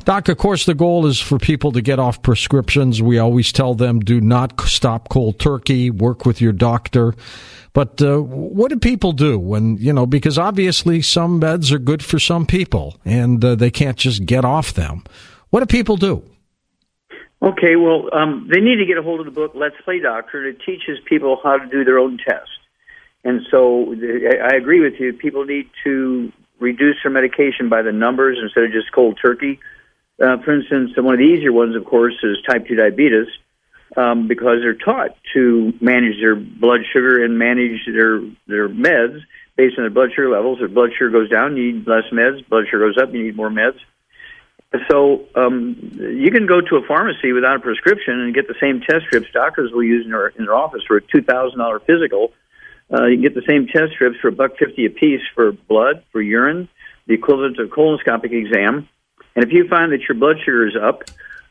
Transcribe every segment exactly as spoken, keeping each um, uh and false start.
Doc, of course, the goal is for people to get off prescriptions. We always tell them do not stop cold turkey, work with your doctor. But uh, what do people do when, you know, because obviously some meds are good for some people and uh, they can't just get off them. What do people do? Okay, well, um, they need to get a hold of the book, Let's Play Doctor. It teaches people how to do their own test. And so I agree with you. People need to reduce their medication by the numbers instead of just cold turkey. Uh, for instance, one of the easier ones, of course, is type two diabetes, um, because they're taught to manage their blood sugar and manage their their meds based on their blood sugar levels. If blood sugar goes down, you need less meds. Blood sugar goes up, you need more meds. So um, you can go to a pharmacy without a prescription and get the same test strips doctors will use in their, in their office for a two thousand dollars physical. Uh, you can get the same test strips for a buck fifty a piece for blood, for urine, the equivalent of a colonoscopic exam. And if you find that your blood sugar is up,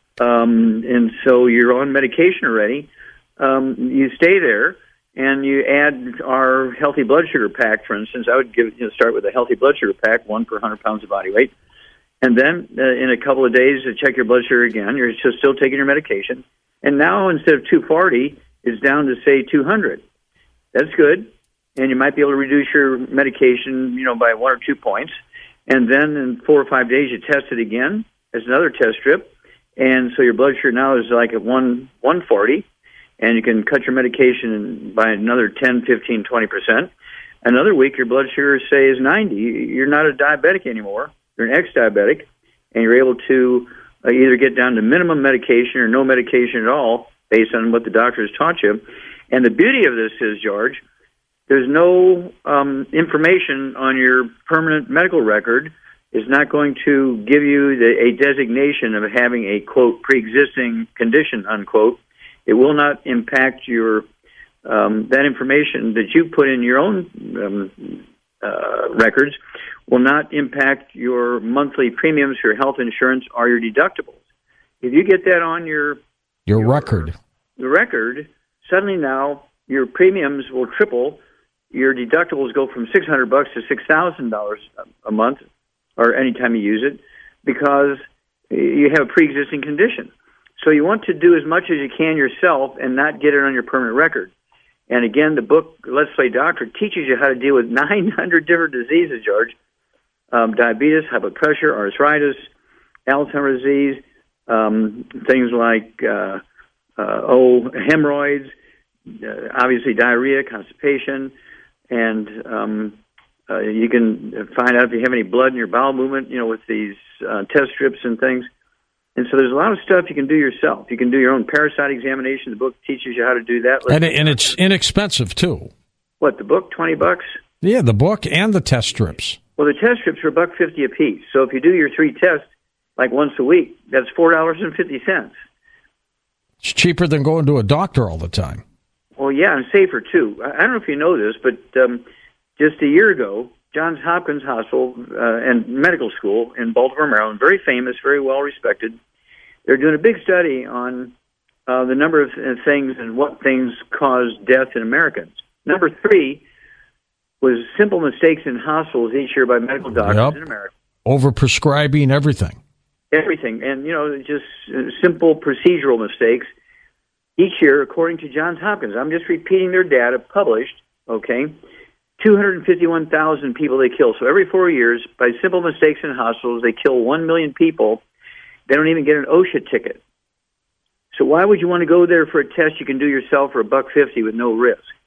um, and so you're on medication already, um, you stay there and you add our healthy blood sugar pack. For instance, I would give you know, start with a healthy blood sugar pack, one per one hundred pounds of body weight. And then uh, in a couple of days to check your blood sugar again. You're just still taking your medication. And now instead of two forty, it's down to, say, two hundred. That's good, and you might be able to reduce your medication, you know, by one or two points. And then in four or five days, you test it again. There's another test strip, and so your blood sugar now is like at one one forty, and you can cut your medication by another ten, fifteen, twenty percent. Another week, your blood sugar, say, is ninety. You're not a diabetic anymore. You're an ex-diabetic, and you're able to uh, either get down to minimum medication or no medication at all based on what the doctor has taught you. And the beauty of this is, George, there's no um, information on your permanent medical record. It's not going to give you the, a designation of having a, quote, pre-existing condition, unquote. It will not impact your um, that information that you put in your own um, uh, records will not impact your monthly premiums for health insurance or your deductibles. If you get that on your your, your record, the record, suddenly now your premiums will triple. Your deductibles go from six hundred bucks to six thousand dollars a month, or anytime you use it, because you have a pre-existing condition. So you want to do as much as you can yourself and not get it on your permanent record. And again, the book Let's Play Doctor teaches you how to deal with nine hundred different diseases, George. Um, diabetes, high blood pressure, arthritis, Alzheimer's disease, um, things like uh, uh, oh hemorrhoids, uh, obviously diarrhea, constipation, and um, uh, you can find out if you have any blood in your bowel movement, you know, with these uh, test strips and things. And so there's a lot of stuff you can do yourself. You can do your own parasite examination. The book teaches you how to do that. And, and it's inexpensive, too. What, the book, twenty bucks? Yeah, the book and the test strips. Well, the test strips are a buck fifty a piece. So if you do your three tests, like once a week, that's four dollars and fifty cents. It's cheaper than going to a doctor all the time. Well, yeah, and safer, too. I don't know if you know this, but um, just a year ago, Johns Hopkins Hospital uh, and Medical School in Baltimore, Maryland, very famous, very well respected, they're doing a big study on uh, the number of uh, things and what things cause death in Americans. Number three was simple mistakes in hospitals each year by medical doctors yep. in America. Overprescribing everything. Everything. And, you know, just uh, simple procedural mistakes each year, according to Johns Hopkins. I'm just repeating their data published, okay? two hundred fifty-one thousand people they kill. So every four years, by simple mistakes in hospitals, they kill one million people. They don't even get an OSHA ticket. So why would you want to go there for a test you can do yourself for a buck fifty with no risk?